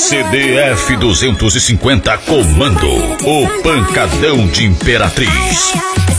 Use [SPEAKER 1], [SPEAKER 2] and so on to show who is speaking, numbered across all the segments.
[SPEAKER 1] CDF 250 Comando, o pancadão de Imperatriz.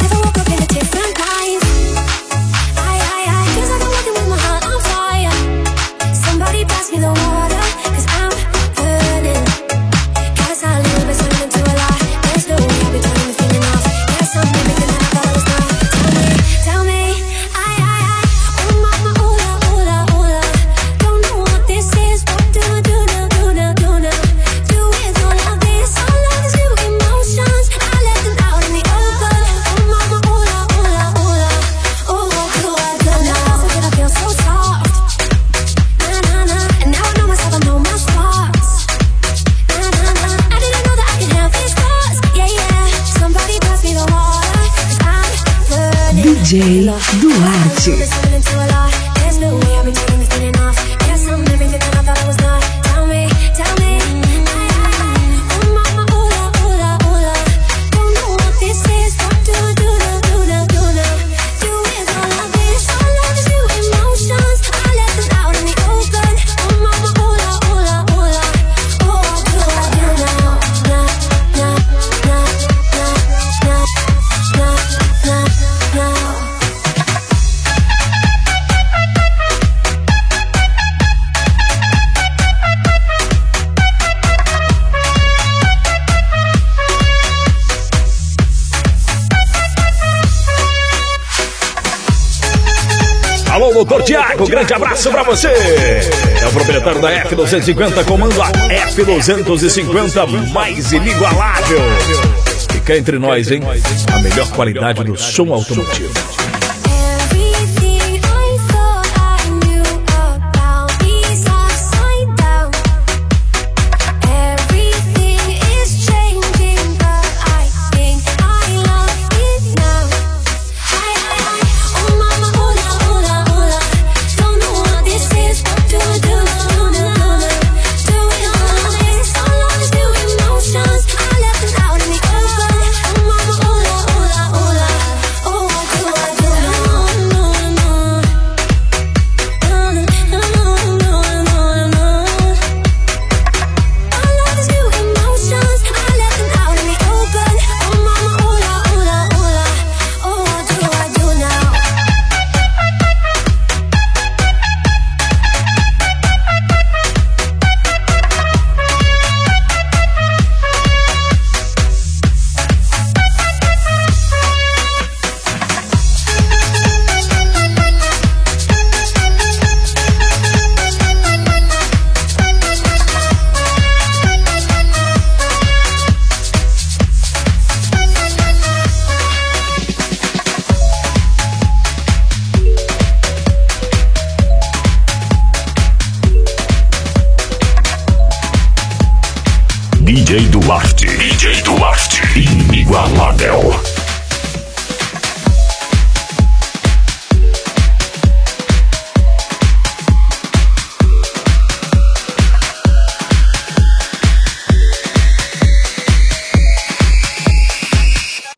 [SPEAKER 2] DJ Duarte.
[SPEAKER 3] Alô, doutor Tiago, grande abraço pra você. É o proprietário da F250, comando a F250 mais inigualável. Fica entre nós, hein? A melhor qualidade do som automotivo.
[SPEAKER 1] DJ Duarte, inigualável.